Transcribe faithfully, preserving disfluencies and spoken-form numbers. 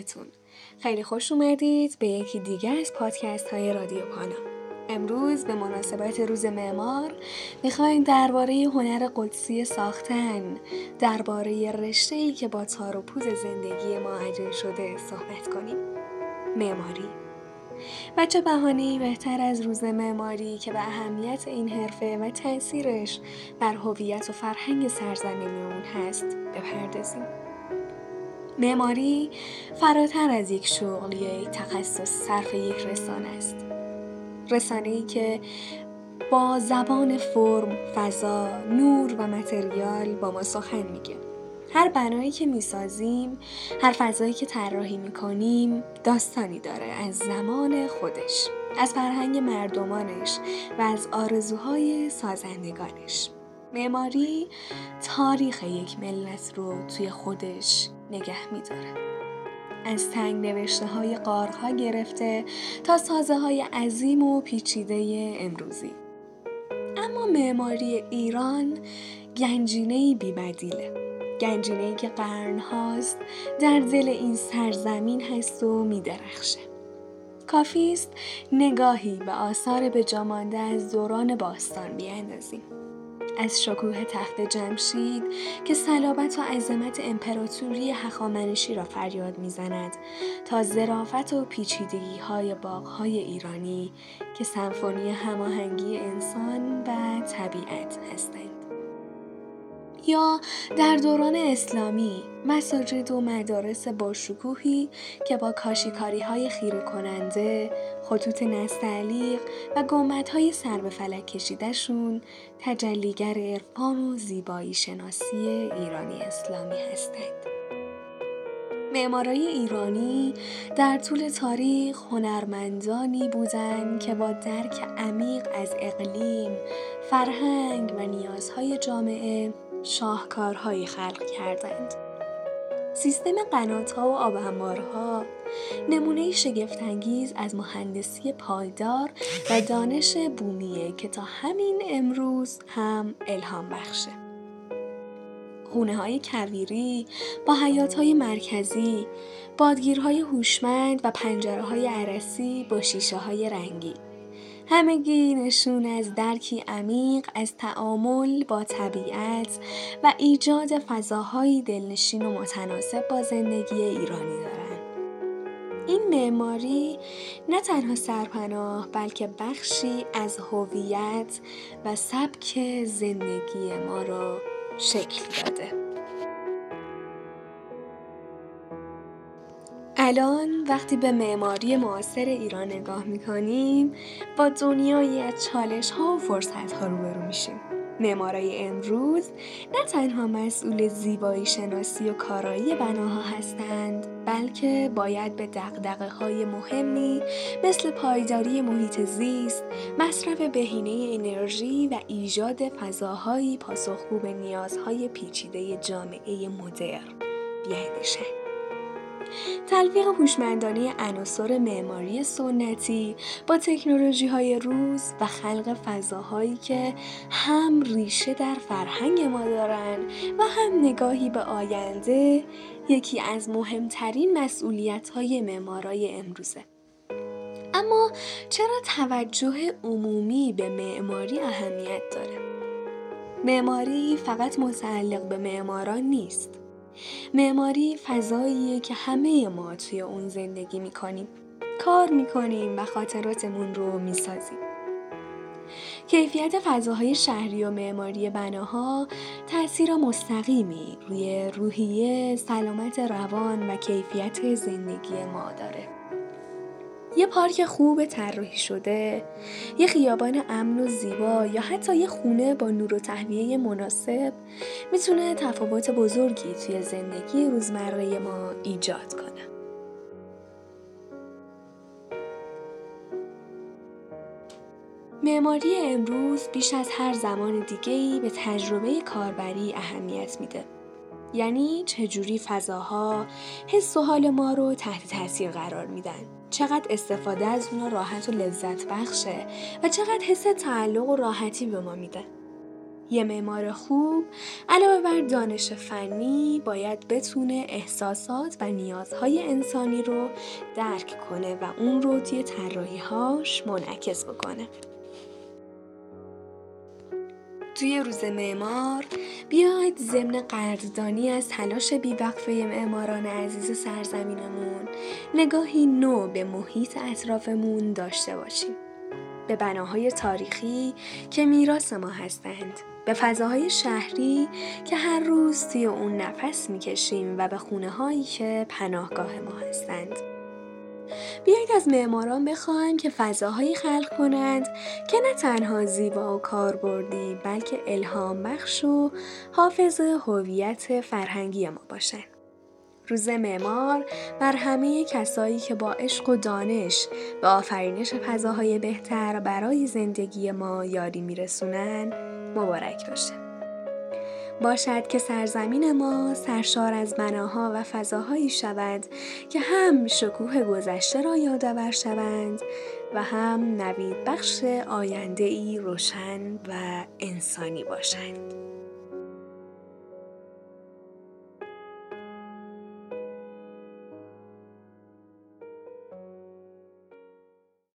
همتون. خیلی خوش اومدید به یکی دیگه از پادکست های رادیو پانا. امروز به مناسبت روز معمار میخوایم درباره هنر قدسی ساختن، درباره رشته‌ای که با تار و پود زندگی ما اجرا شده صحبت کنیم. معماری. و چه بهانه‌ای بهتر از روز معماری که به اهمیت این حرفه و تأثیرش بر هویت و فرهنگ سرزمینمون هست بپردازیم. معماری فراتر از یک شغل یا یک تخصص صرف یک رسانه است. رسانه‌ای که با زبان فرم، فضا، نور و متریال با ما سخن میگه. هر بنایی که میسازیم، هر فضایی که طراحی میکنیم داستانی داره از زمان خودش، از فرهنگ مردمانش و از آرزوهای سازندگانش. معماری تاریخ یک ملت رو توی خودش نگه میداره. از تنگ نوشته های غارها گرفته تا سازه های عظیم و پیچیده امروزی. اما معماری ایران گنجینه‌ای بی‌بدیله. گنجینه‌ای که قرن‌هاست در دل این سرزمین هست و می‌درخشه. کافیست نگاهی به آثار بجامانده از دوران باستان بیاندازیم. از شکوه تخت جمشید که صلابت و عظمت امپراتوری هخامنشی را فریاد می‌زند تا ظرافت و پیچیدگی‌های باغ‌های ایرانی که سمفونی هماهنگی انسان و طبیعت هستند. یا در دوران اسلامی مساجد و مدارس با شکوهی که با کاشیکاری‌های خیره کننده، خطوط نستعلیق و گنبدهای سر به فلک کشیده‌شون تجلیگر عرفان و زیبایی شناسی ایرانی اسلامی هستند. معمارای ایرانی در طول تاریخ هنرمندانی بودند که با درک عمیق از اقلیم، فرهنگ و نیازهای جامعه شاهکارهایی خلق کردند. سیستم قنات‌ها و آب‌انبارها نمونه شگفت‌انگیز از مهندسی پایدار و دانش بومیه که تا همین امروز هم الهام بخشه. خونه‌های کویری با حیاط‌های مرکزی، بادگیرهای هوشمند و پنجره‌های ارسی با شیشه‌های رنگی. همگی نشون از درکی عمیق از تعامل با طبیعت و ایجاد فضاهای دلنشین و متناسب با زندگی ایرانی دارند. این معماری نه تنها سرپناه بلکه بخشی از هویت و سبک زندگی ما را شکل داده. الان وقتی به معماری معاصر ایران نگاه میکنیم با دنیایی از چالش ها و فرصت ها روبرو میشیم. معمارای امروز نه تنها مسئول زیبایی شناسی و کارایی بناها هستند بلکه باید به دغدغه های مهمی مثل پایداری محیط زیست، مصرف بهینه انرژی و ایجاد فضاهایی پاسخگو به نیازهای پیچیده جامعه مدرن بیاندیشند. تلفیق هوشمندانه عناصر معماری سنتی با تکنولوژی‌های روز و خلق فضاهایی که هم ریشه در فرهنگ ما دارن و هم نگاهی به آینده یکی از مهمترین مسئولیت‌های معمارای امروزه. اما چرا توجه عمومی به معماری اهمیت داره؟ معماری فقط متعلق به معماران نیست. معماری فضاییه که همه ما توی اون زندگی میکنیم، کار میکنیم و خاطراتمون رو میسازیم. کیفیت فضاهای شهری و معماری بناها تأثیر مستقیمی روی روحیه، سلامت روان و کیفیت زندگی ما داره. یه پارک خوب طراحی شده، یه خیابان امن و زیبا یا حتی یه خونه با نور و تهویه مناسب میتونه تفاوت بزرگی توی زندگی روزمره ما ایجاد کنه. معماری امروز بیش از هر زمان دیگه‌ای به تجربه کاربری اهمیت میده. یعنی چجوری فضاها حس و حال ما رو تحت تاثیر قرار میدن، چقدر استفاده از اونا راحت و لذت بخشه و چقدر حس تعلق و راحتی به ما میده. یه معمار خوب علاوه بر دانش فنی باید بتونه احساسات و نیازهای انسانی رو درک کنه و اون رو توی طراحی‌هاش منعکس بکنه. توی روز معمار بیاید ضمن قدردانی از تلاش بی‌وقفه معماران عزیز سرزمینمون نگاهی نو به محیط اطرافمون داشته باشیم. به بناهای تاریخی که میراث ما هستند، به فضاهای شهری که هر روز توی اون نفس میکشیم و به خونه هایی که پناهگاه ما هستند. بیایید از معماران بخوایم که فضاهایی خلق کنند که نه تنها زیبا و کاربردی بلکه الهام بخش و حافظ هویت فرهنگی ما باشند. روز معمار بر همه کسایی که با عشق و دانش به آفرینش فضاهای بهتر برای زندگی ما یاری میرسونن مبارک باشه. باشد که سرزمین ما سرشار از بناها و فضاهایی شود که هم شکوه گذشته را یادآور شوند و هم نوید بخش آینده‌ای روشن و انسانی باشند.